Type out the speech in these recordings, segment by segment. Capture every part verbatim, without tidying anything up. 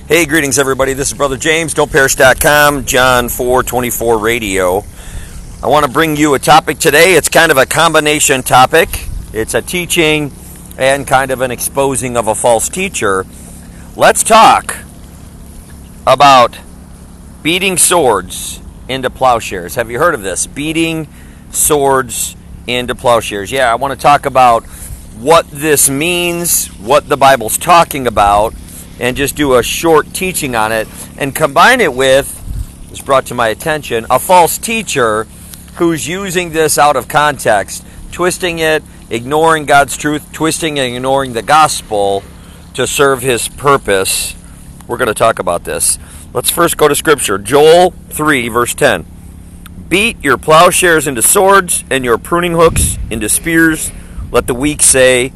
Hey, greetings everybody. This is Brother James, don't perish dot com, John four twenty-four Radio. I want to bring you a topic today. It's kind of a combination topic. It's a teaching and kind of an exposing of a false teacher. Let's talk about beating swords into plowshares. Have you heard of this? Beating swords into plowshares. Yeah, I want to talk about what this means, what the Bible's talking about, and just do a short teaching on it, and combine it with, it's brought to my attention, a false teacher who's using this out of context, twisting it, ignoring God's truth, twisting and ignoring the gospel to serve his purpose. We're going to talk about this. Let's first go to Scripture. Joel three, verse ten. Beat your plowshares into swords and your pruning hooks into spears. Let the weak say,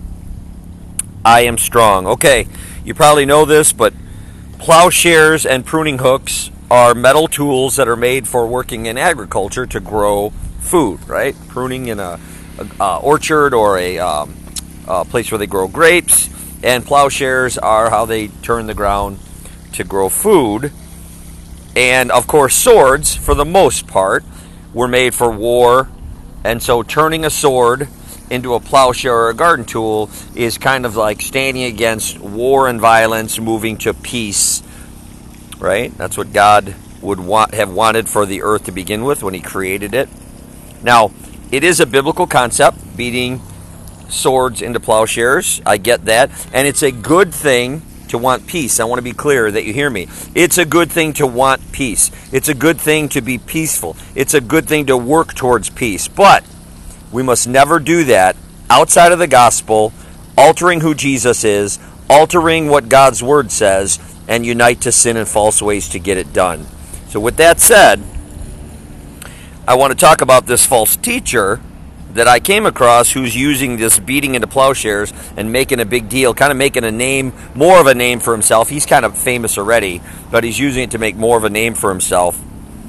I am strong. Okay. You probably know this, but plowshares and pruning hooks are metal tools that are made for working in agriculture to grow food, right? Pruning in a, a, a orchard or a, um, a place where they grow grapes, and plowshares are how they turn the ground to grow food. And, of course, swords, for the most part, were made for war, and so turning a sword into a plowshare or a garden tool is kind of like standing against war and violence, moving to peace, right? That's what God would want, have wanted for the earth to begin with when he created it. Now, it is a biblical concept, beating swords into plowshares. I get that. And it's a good thing to want peace. I want to be clear that you hear me. It's a good thing to want peace. It's a good thing to be peaceful. It's a good thing to work towards peace. But we must never do that outside of the gospel, altering who Jesus is, altering what God's word says, and unite to sin and false ways to get it done. So with that said, I want to talk about this false teacher that I came across who's using this beating into plowshares and making a big deal, kind of making a name, more of a name for himself. He's kind of famous already, but he's using it to make more of a name for himself.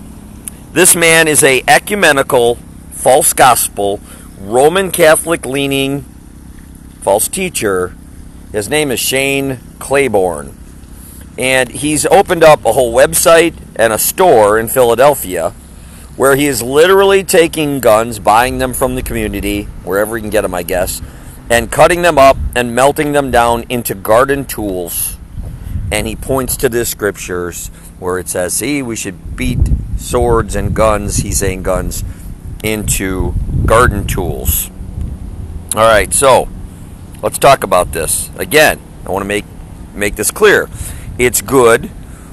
This man is a ecumenical, false gospel, Roman Catholic leaning false teacher. His name is Shane Claiborne. And he's opened up a whole website and a store in Philadelphia where he is literally taking guns, buying them from the community, wherever he can get them, I guess, and cutting them up and melting them down into garden tools. And he points to the scriptures where it says, see, we should beat swords and guns, he's saying guns, into garden tools. All right, so let's talk about this. Again, I want to make make this clear. It's good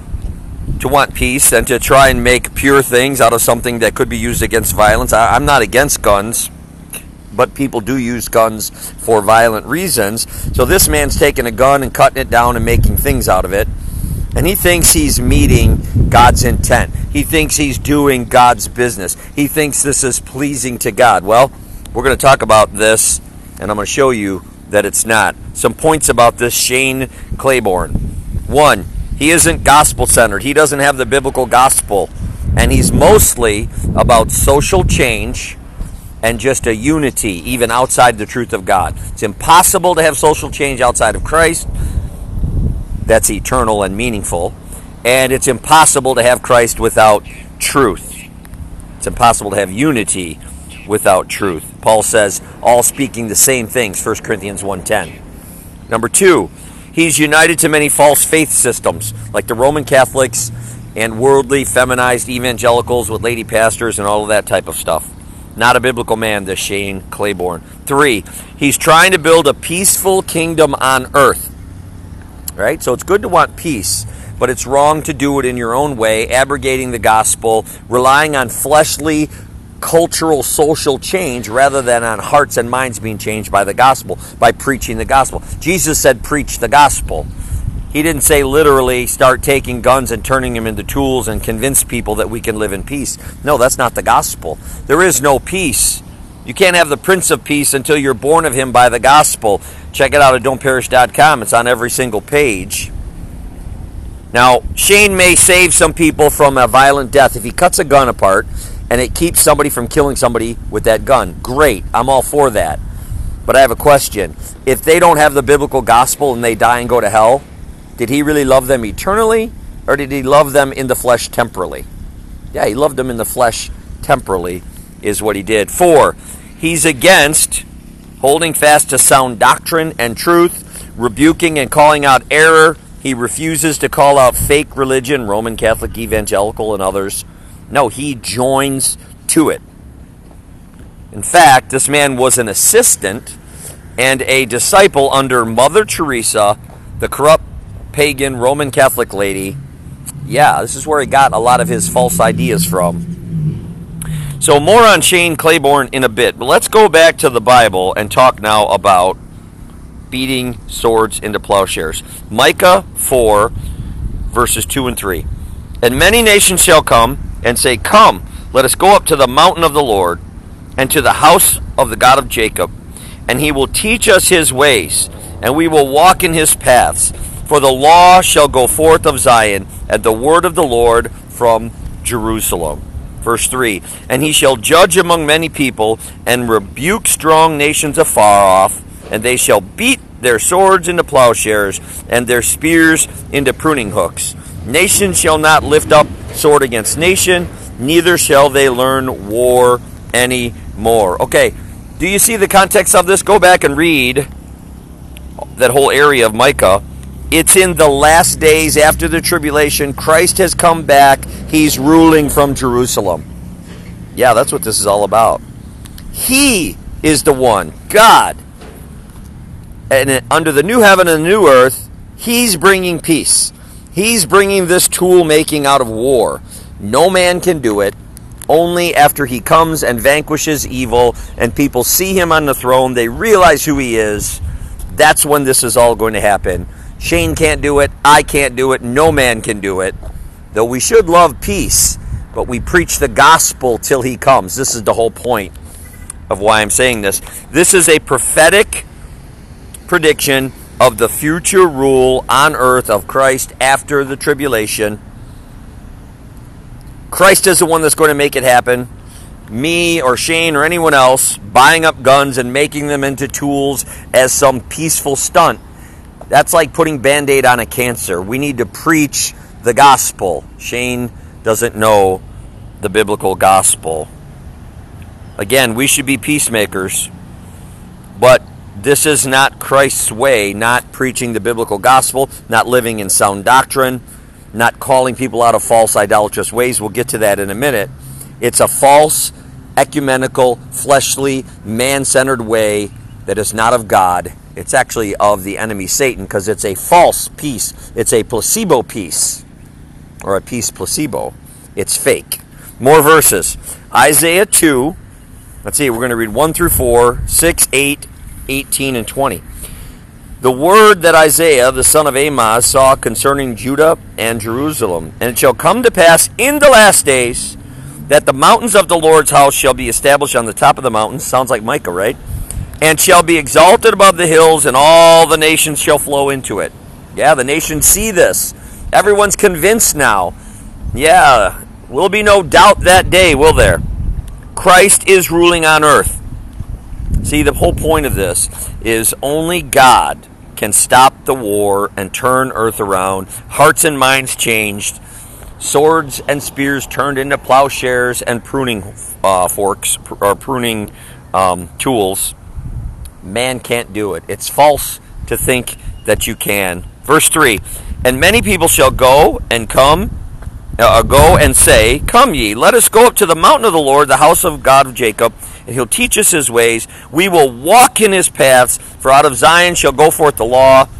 to want peace and to try and make pure things out of something that could be used against violence. I, I'm not against guns, but people do use guns for violent reasons. So this man's taking a gun and cutting it down and making things out of it. And he thinks he's meeting God's intent. He thinks he's doing God's business. He thinks this is pleasing to God. Well, we're going to talk about this, and I'm going to show you that it's not. Some points about this Shane Claiborne. One, he isn't gospel-centered. He doesn't have the biblical gospel. And he's mostly about social change and just a unity, even outside the truth of God. It's impossible to have social change outside of Christ. That's eternal and meaningful. And it's impossible to have Christ without truth. It's impossible to have unity without truth. Paul says, all speaking the same things, First Corinthians one ten. Number two, he's united to many false faith systems, like the Roman Catholics and worldly, feminized evangelicals with lady pastors and all of that type of stuff. Not a biblical man, this Shane Claiborne. Three, he's trying to build a peaceful kingdom on earth. Right? So it's good to want peace, but it's wrong to do it in your own way, abrogating the gospel, relying on fleshly, cultural, social change rather than on hearts and minds being changed by the gospel, by preaching the gospel. Jesus said, preach the gospel. He didn't say literally start taking guns and turning them into tools and convince people that we can live in peace. No, that's not the gospel. There is no peace. You can't have the Prince of Peace until you're born of him by the gospel. Check it out at don't perish dot com. It's on every single page. Now, Shane may save some people from a violent death if he cuts a gun apart and it keeps somebody from killing somebody with that gun. Great. I'm all for that. But I have a question. If they don't have the biblical gospel and they die and go to hell, Did he really love them eternally, or did he love them in the flesh temporally? Yeah, he loved them in the flesh temporally is what he did. Four, he's against holding fast to sound doctrine and truth, rebuking and calling out error. He refuses to call out fake religion, Roman Catholic, evangelical, and others. No, he joins to it. In fact, this man was an assistant and a disciple under Mother Teresa, the corrupt pagan Roman Catholic lady. Yeah, this is where he got a lot of his false ideas from. So more on Shane Claiborne in a bit, but let's go back to the Bible and talk now about beating swords into plowshares. Micah four, verses two and three. And many nations shall come and say, Come, let us go up to the mountain of the Lord, and to the house of the God of Jacob, and he will teach us his ways, and we will walk in his paths. For the law shall go forth of Zion, and the word of the Lord from Jerusalem. Verse three, and he shall judge among many people, and rebuke strong nations afar off, and they shall beat their swords into plowshares, and their spears into pruning hooks. Nation shall not lift up sword against nation, neither shall they learn war any more. Okay, do you see the context of this? Go back and read that whole area of Micah. It's in the last days after the tribulation. Christ has come back. He's ruling from Jerusalem. Yeah, that's what this is all about. He is the one, God. And under the new heaven and the new earth, he's bringing peace. He's bringing this tool making out of war. No man can do it. Only after he comes and vanquishes evil and people see him on the throne, they realize who he is. That's when this is all going to happen. Shane can't do it. I can't do it. No man can do it. Though we should love peace, but we preach the gospel till he comes. This is the whole point of why I'm saying this. This is a prophetic prediction of the future rule on earth of Christ after the tribulation. Christ is the one that's going to make it happen. Me or Shane or anyone else buying up guns and making them into tools as some peaceful stunt. That's like putting Band-Aid on a cancer. We need to preach the gospel. Shane doesn't know the biblical gospel. Again, we should be peacemakers, but this is not Christ's way, not preaching the biblical gospel, not living in sound doctrine, not calling people out of false idolatrous ways. We'll get to that in a minute. It's a false, ecumenical, fleshly, man-centered way that is not of God. It's actually of the enemy Satan, because it's a false peace. It's a placebo peace, or a peace placebo. It's fake. More verses. Isaiah two. Let's see, we're going to read one through four, six, eight, eighteen, and twenty. The word that Isaiah, the son of Amoz, saw concerning Judah and Jerusalem. And it shall come to pass in the last days that the mountains of the Lord's house shall be established on the top of the mountains. Sounds like Micah, right? And shall be exalted above the hills, and all the nations shall flow into it. Yeah, the nations see this. Everyone's convinced now. Yeah, will be no doubt that day, will there? Christ is ruling on earth. See, the whole point of this is only God can stop the war and turn earth around. Hearts and minds changed. Swords and spears turned into plowshares and pruning uh, forks, or pruning um, tools. Man can't do it. It's false to think that you can. Verse three, and many people shall go and come, uh, go and say, Come ye, let us go up to the mountain of the Lord, the house of God of Jacob, and he'll teach us his ways. We will walk in his paths, for out of Zion shall go forth the law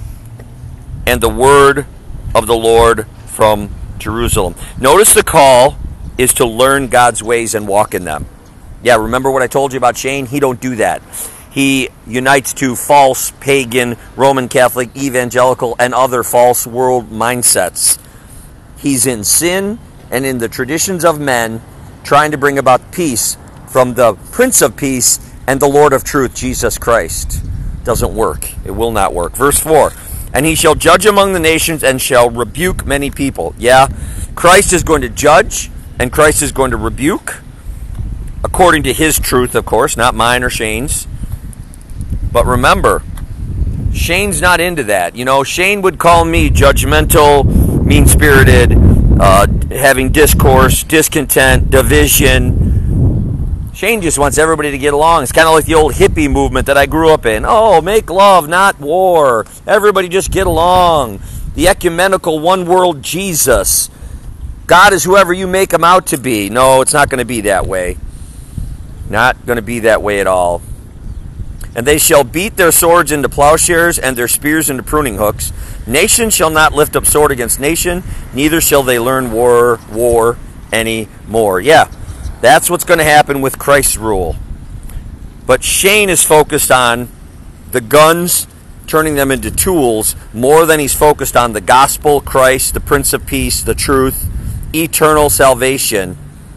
and the word of the Lord from Jerusalem. Notice the call is to learn God's ways and walk in them. Yeah, remember what I told you about Shane? He don't do that. He unites to false, pagan, Roman Catholic, evangelical, and other false world mindsets. He's in sin and in the traditions of men, trying to bring about peace from the Prince of Peace and the Lord of Truth, Jesus Christ. Doesn't work. It will not work. Verse four, and he shall judge among the nations and shall rebuke many people. Yeah, Christ is going to judge and Christ is going to rebuke, according to his truth, of course, not mine or Shane's. But remember, Shane's not into that. You know, Shane would call me judgmental, mean-spirited, uh, having discourse, discontent, division. Shane just wants everybody to get along. It's kind of like the old hippie movement that I grew up in. Oh, make love, not war. Everybody just get along. The ecumenical one-world Jesus. God is whoever you make him out to be. No, it's not going to be that way. Not going to be that way at all. And they shall beat their swords into plowshares and their spears into pruning hooks. Nation shall not lift up sword against nation, neither shall they learn war, war any more. Yeah, that's what's going to happen with Christ's rule. But Shane is focused on the guns, turning them into tools, more than he's focused on the gospel, Christ, the Prince of Peace, the truth, eternal salvation.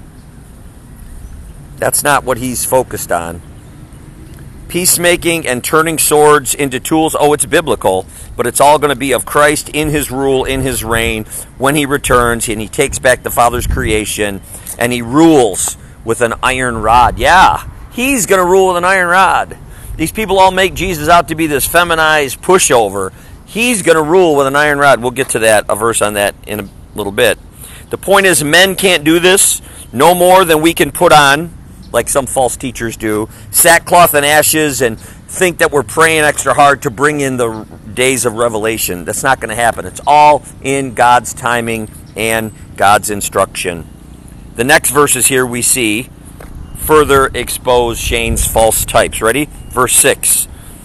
That's not what he's focused on. Peacemaking and turning swords into tools, oh, it's biblical, but it's all going to be of Christ in his rule, in his reign, when he returns and he takes back the Father's creation and he rules with an iron rod. Yeah, he's going to rule with an iron rod. These people all make Jesus out to be this feminized pushover. He's going to rule with an iron rod. We'll get to that, a verse on that in a little bit. The point is, men can't do this no more than we can put on, like some false teachers do, sackcloth and ashes and think that we're praying extra hard to bring in the days of revelation. That's not going to happen. It's all in God's timing and God's instruction. The next verses here we see further expose Shane's false types. Ready? Verse six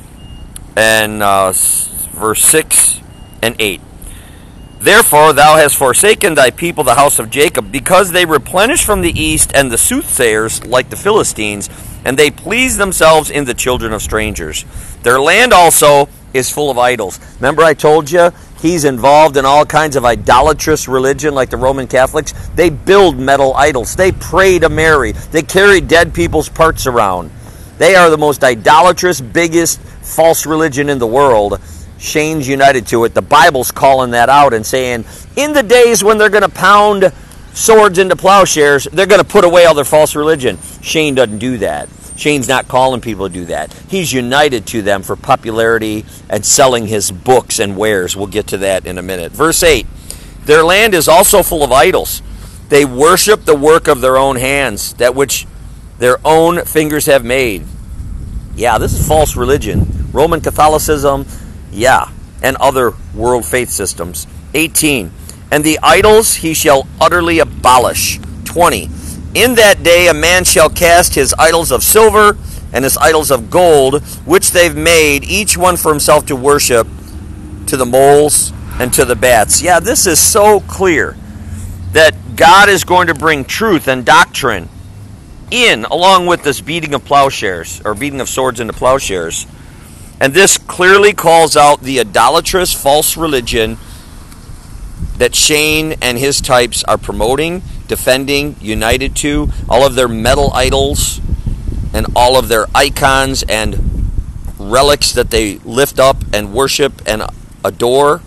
and uh, verse six and eight. Therefore thou hast forsaken thy people, the house of Jacob, because they replenish from the east, and the soothsayers like the Philistines, and they please themselves in the children of strangers. Their land also is full of idols. Remember I told you he's involved in all kinds of idolatrous religion like the Roman Catholics? They build metal idols. They pray to Mary. They carry dead people's parts around. They are the most idolatrous, biggest false religion in the world. Shane's united to it. The Bible's calling that out and saying, in the days when they're going to pound swords into plowshares, they're going to put away all their false religion. Shane doesn't do that. Shane's not calling people to do that. He's united to them for popularity and selling his books and wares. We'll get to that in a minute. Verse eight, their land is also full of idols. They worship the work of their own hands, that which their own fingers have made. Yeah, this is false religion. Roman Catholicism, yeah, and other world faith systems. eighteen, and the idols he shall utterly abolish. twenty, in that day a man shall cast his idols of silver and his idols of gold, which they've made, each one for himself to worship, to the moles and to the bats. Yeah, this is so clear that God is going to bring truth and doctrine in, along with this beating of plowshares, or beating of swords into plowshares. And this clearly calls out the idolatrous false religion that Shane and his types are promoting, defending, united to, all of their metal idols and all of their icons and relics that they lift up and worship and adore,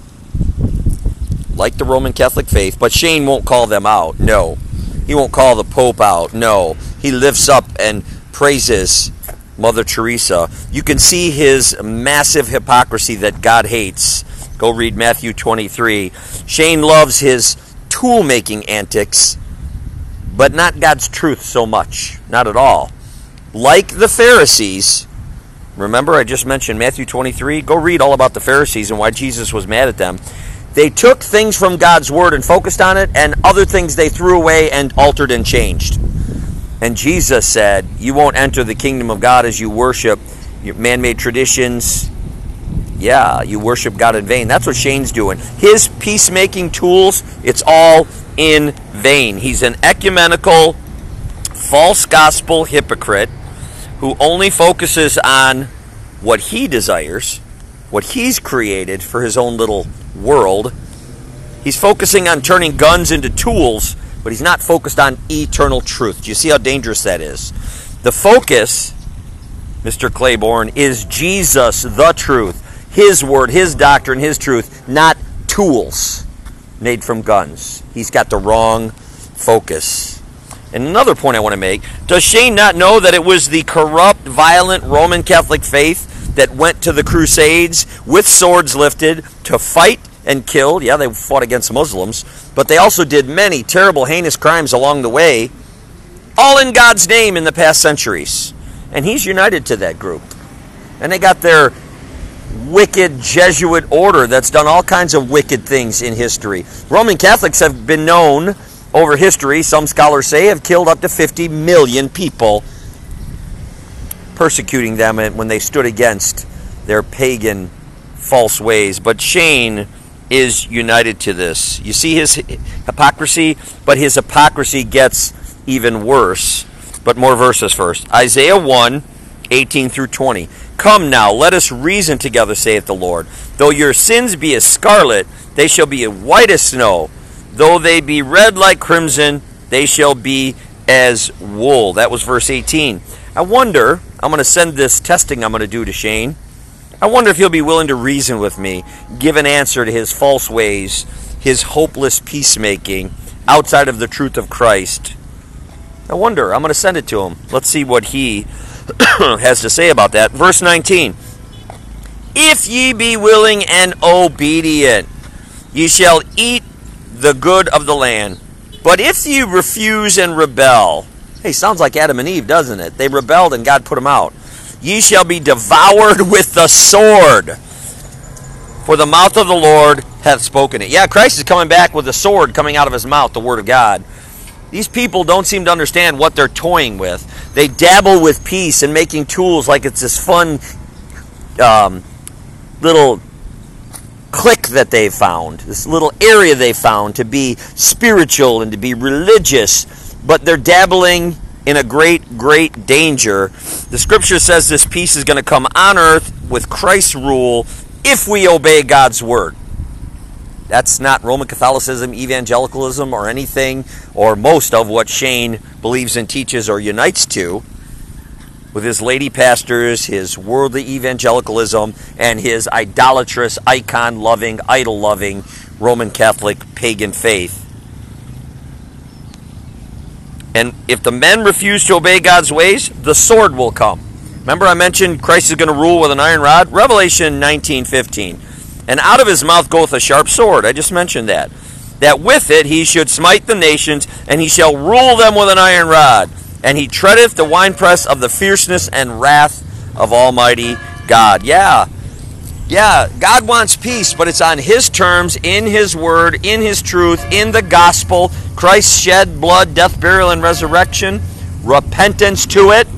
like the Roman Catholic faith. But Shane won't call them out. No. He won't call the Pope out. No. He lifts up and praises Mother Teresa. You can see his massive hypocrisy that God hates. Go read Matthew twenty-three. Shane loves his tool-making antics, but not God's truth so much. Not at all. Like the Pharisees, remember I just mentioned Matthew twenty-three? Go read all about the Pharisees and why Jesus was mad at them. They took things from God's word and focused on it, and other things they threw away and altered and changed. And Jesus said, you won't enter the kingdom of God as you worship your man-made traditions. Yeah, you worship God in vain. That's what Shane's doing. His peacemaking tools, it's all in vain. He's an ecumenical, false gospel hypocrite who only focuses on what he desires, what he's created for his own little world. He's focusing on turning guns into tools, but he's not focused on eternal truth. Do you see how dangerous that is? The focus, Mister Claiborne, is Jesus, the truth. His word, his doctrine, his truth, not tools made from guns. He's got the wrong focus. And another point I want to make, does Shane not know that it was the corrupt, violent Roman Catholic faith that went to the Crusades with swords lifted to fight and kill. Yeah, they fought against Muslims, but they also did many terrible, heinous crimes along the way, all in God's name in the past centuries. And he's united to that group. And they got their wicked Jesuit order that's done all kinds of wicked things in history. Roman Catholics have been known over history, some scholars say, have killed up to fifty million people, persecuting them when they stood against their pagan false ways. But Shane is united to this. You see his hypocrisy, but his hypocrisy gets even worse. But more verses first. Isaiah one, eighteen through twenty. Come now, let us reason together, saith the Lord. Though your sins be as scarlet, they shall be white as snow. Though they be red like crimson, they shall be as wool. That was verse eighteen. I wonder, I'm going to send this testing I'm going to do to Shane. I wonder if he'll be willing to reason with me, give an answer to his false ways, his hopeless peacemaking outside of the truth of Christ. I wonder. I'm going to send it to him. Let's see what he has to say about that. Verse nineteen. If ye be willing and obedient, ye shall eat the good of the land. But if ye refuse and rebel, hey, sounds like Adam and Eve, doesn't it? They rebelled and God put them out. Ye shall be devoured with the sword, for the mouth of the Lord hath spoken it. Yeah, Christ is coming back with a sword coming out of his mouth, the word of God. These people don't seem to understand what they're toying with. They dabble with peace and making tools like it's this fun um, little clique that they've found, this little area they found to be spiritual and to be religious, but they're dabbling in a great, great danger. The scripture says this peace is going to come on earth with Christ's rule if we obey God's word. That's not Roman Catholicism, evangelicalism, or anything, or most of what Shane believes and teaches or unites to, with his lady pastors, his worldly evangelicalism, and his idolatrous, icon-loving, idol-loving Roman Catholic pagan faith. And if the men refuse to obey God's ways, the sword will come. Remember I mentioned Christ is going to rule with an iron rod? Revelation nineteen fifteen. And out of his mouth goeth a sharp sword. I just mentioned that. That with it he should smite the nations, and he shall rule them with an iron rod. And he treadeth the winepress of the fierceness and wrath of Almighty God. Yeah, yeah, God wants peace, but it's on his terms, in his word, in his truth, in the gospel. Christ's shed blood, death, burial, and resurrection. Repentance to it.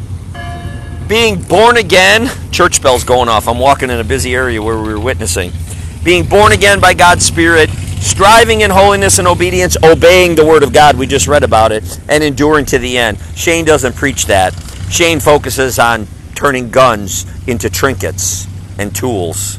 Being born again. Church bells going off. I'm walking in a busy area where we were witnessing. Being born again by God's Spirit. Striving in holiness and obedience. Obeying the Word of God. We just read about it. And enduring to the end. Shane doesn't preach that. Shane focuses on turning guns into trinkets and tools.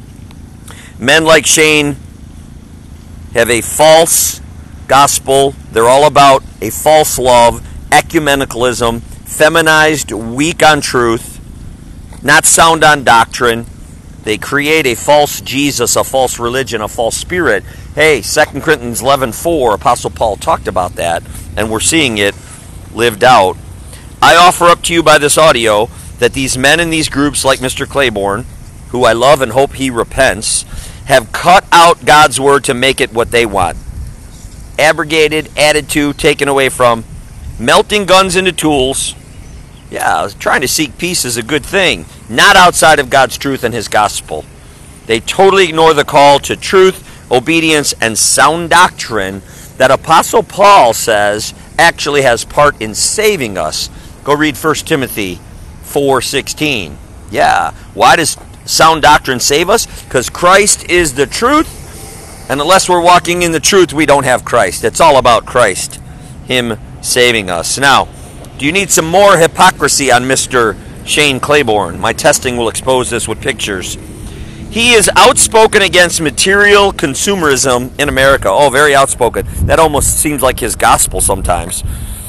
Men like Shane have a false gospel. They're all about a false love, ecumenicalism, feminized, weak on truth, not sound on doctrine. They create a false Jesus, a false religion, a false spirit. Hey, Second Corinthians eleven four, Apostle Paul talked about that, and we're seeing it lived out. I offer up to you by this audio that these men in these groups like Mister Claiborne, who I love and hope he repents, have cut out God's word to make it what they want. Abrogated, added to, taken away from, melting guns into tools. Yeah, trying to seek peace is a good thing, not outside of God's truth and his gospel. They totally ignore the call to truth, obedience, and sound doctrine that Apostle Paul says actually has part in saving us. Go read First Timothy four sixteen. Yeah, why does sound doctrine save us? Because Christ is the truth, and unless we're walking in the truth, we don't have Christ. It's all about Christ, him saving us. Now, do you need some more hypocrisy on Mister Shane Claiborne? My testing will expose this with pictures. He is outspoken against material consumerism in America. Oh, very outspoken. That almost seems like his gospel sometimes.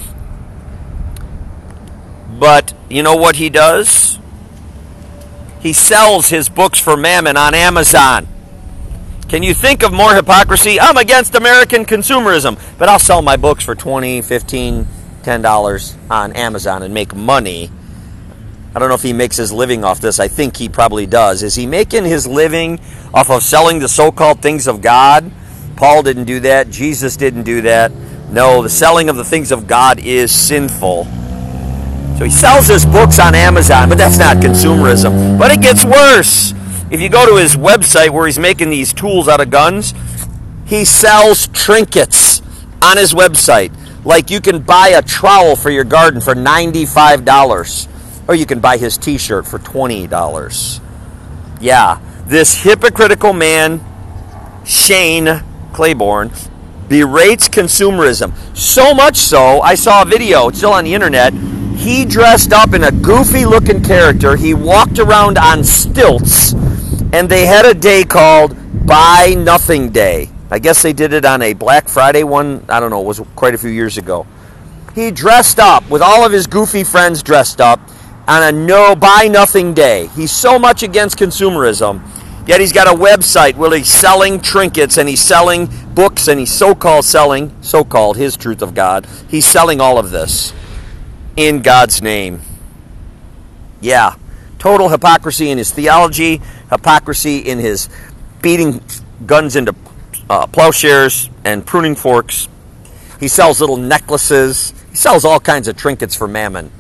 But you know what he does? He sells his books for mammon on Amazon. Can you think of more hypocrisy? I'm against American consumerism, but I'll sell my books for twenty dollars, fifteen dollars, ten dollars on Amazon and make money. I don't know if he makes his living off this. I think he probably does. Is he making his living off of selling the so-called things of God? Paul didn't do that. Jesus didn't do that. No, the selling of the things of God is sinful. So he sells his books on Amazon, but that's not consumerism. But it gets worse. If you go to his website where he's making these tools out of guns, he sells trinkets on his website. Like you can buy a trowel for your garden for ninety-five dollars. Or you can buy his t-shirt for twenty dollars. Yeah, this hypocritical man, Shane Claiborne, berates consumerism. So much so, I saw a video, it's still on the internet, he dressed up in a goofy-looking character. He walked around on stilts, and they had a day called Buy Nothing Day. I guess they did it on a Black Friday one. I don't know, it was quite a few years ago. He dressed up with all of his goofy friends dressed up on a no buy nothing day. He's so much against consumerism, yet he's got a website where he's selling trinkets and he's selling books and he's so-called selling, so-called his truth of God. He's selling all of this in God's name. Yeah, total hypocrisy in his theology, hypocrisy in his beating guns into uh, plowshares and pruning forks. He sells little necklaces. He sells all kinds of trinkets for mammon.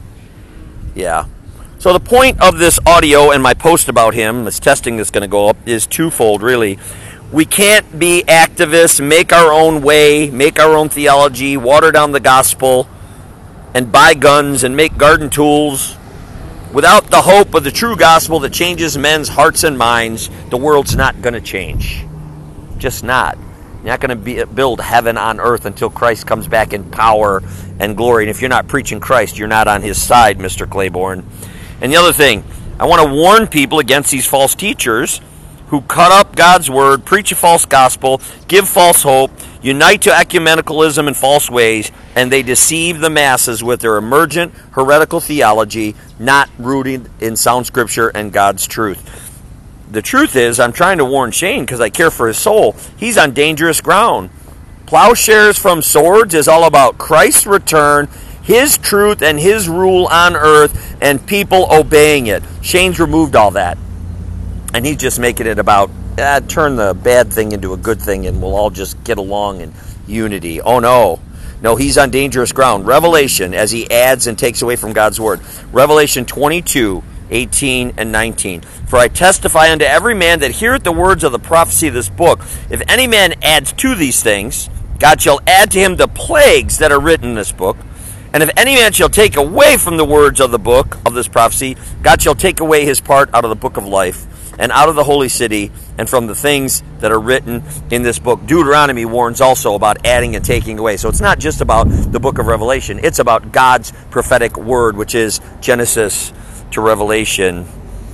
Yeah. So the point of this audio and my post about him, this testing that's going to go up, is twofold, really. We can't be activists, make our own way, make our own theology, water down the gospel, and buy guns and make garden tools without the hope of the true gospel that changes men's hearts and minds. The world's not going to change. Just not. You're not going to be, build heaven on earth until Christ comes back in power and glory. And if you're not preaching Christ, you're not on his side, Mister Claiborne. And the other thing, I want to warn people against these false teachers who cut up God's word, preach a false gospel, give false hope, unite to ecumenicalism and false ways, and they deceive the masses with their emergent heretical theology, not rooted in sound scripture and God's truth. The truth is, I'm trying to warn Shane because I care for his soul. He's on dangerous ground. Plowshares from Swords is all about Christ's return, his truth, and his rule on earth, and people obeying it. Shane's removed all that. And he's just making it about, eh, turn the bad thing into a good thing and we'll all just get along in unity. Oh, no. No, he's on dangerous ground. Revelation, as he adds and takes away from God's word. Revelation twenty-two, eighteen and nineteen. For I testify unto every man that heareth the words of the prophecy of this book. If any man adds to these things, God shall add to him the plagues that are written in this book. And if any man shall take away from the words of the book of this prophecy, God shall take away his part out of the book of life, and out of the holy city, and from the things that are written in this book. Deuteronomy warns also about adding and taking away. So it's not just about the book of Revelation. It's about God's prophetic word, which is Genesis to Revelation.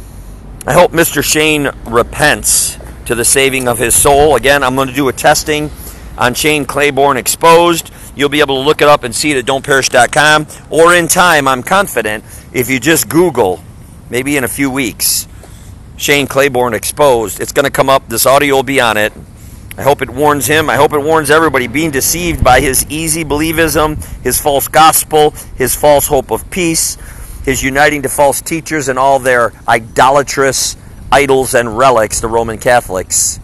I hope Mister Shane repents to the saving of his soul. Again, I'm going to do a testing on Shane Claiborne Exposed. You'll be able to look it up and see it at don't perish dot com. Or in time, I'm confident, if you just Google, maybe in a few weeks, Shane Claiborne Exposed, it's going to come up. This audio will be on it. I hope it warns him. I hope it warns everybody being deceived by his easy believism, his false gospel, his false hope of peace, his uniting to false teachers and all their idolatrous idols and relics, the Roman Catholics.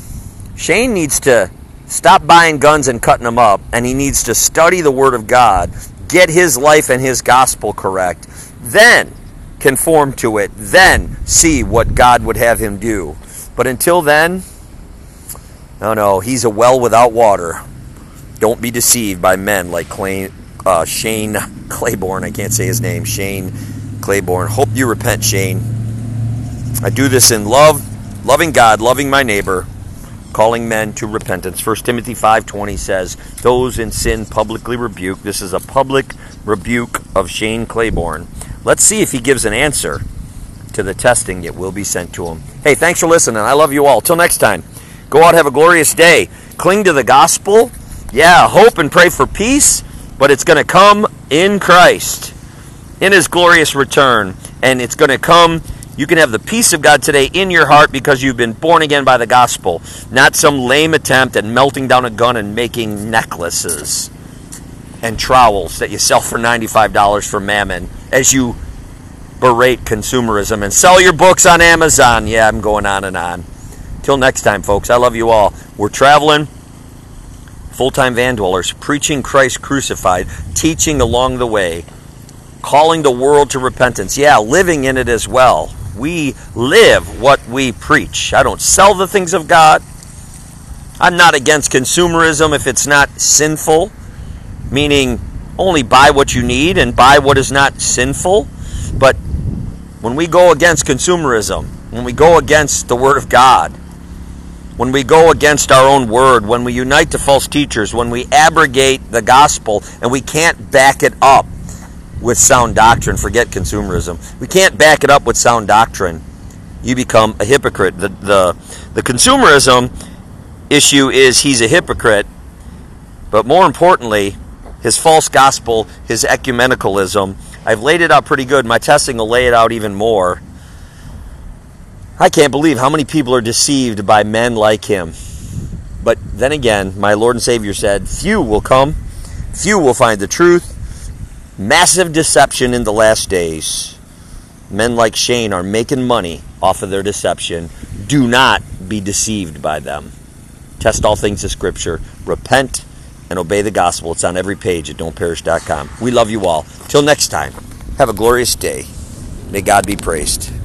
Shane needs to stop buying guns and cutting them up, and he needs to study the Word of God, get his life and his gospel correct, then conform to it, then see what God would have him do. But until then, no, no, he's a well without water. Don't be deceived by men like Clay, uh, Shane Claiborne. I can't say his name. Shane Claiborne. Hope you repent, Shane. I do this in love, loving God, loving my neighbor, calling men to repentance. First Timothy five twenty says, those in sin publicly rebuke. This is a public rebuke of Shane Claiborne. Let's see if he gives an answer to the testing that will be sent to him. Hey, thanks for listening. I love you all. Till next time, go out, have a glorious day. Cling to the gospel. Yeah, hope and pray for peace, but it's going to come in Christ, in his glorious return. And it's going to come, you can have the peace of God today in your heart because you've been born again by the gospel, not some lame attempt at melting down a gun and making necklaces and trowels that you sell for ninety-five dollars for mammon as you berate consumerism and sell your books on Amazon. Yeah, I'm going on and on. Till next time, folks, I love you all. We're traveling, full-time van dwellers, preaching Christ crucified, teaching along the way, calling the world to repentance. Yeah, living in it as well. We live what we preach. I don't sell the things of God. I'm not against consumerism if it's not sinful, meaning only buy what you need and buy what is not sinful. But when we go against consumerism, when we go against the Word of God, when we go against our own word, when we unite to false teachers, when we abrogate the gospel and we can't back it up with sound doctrine, forget consumerism, we can't back it up with sound doctrine, you become a hypocrite. The, the, the consumerism issue is he's a hypocrite, but more importantly, his false gospel, his ecumenicalism, I've laid it out pretty good. My testing will lay it out even more. I can't believe how many people are deceived by men like him. But then again, my Lord and Savior said, few will come, few will find the truth. Massive deception in the last days. Men like Shane are making money off of their deception. Do not be deceived by them. Test all things of Scripture. Repent and obey the gospel. It's on every page at don't perish dot com. We love you all. Till next time, have a glorious day. May God be praised.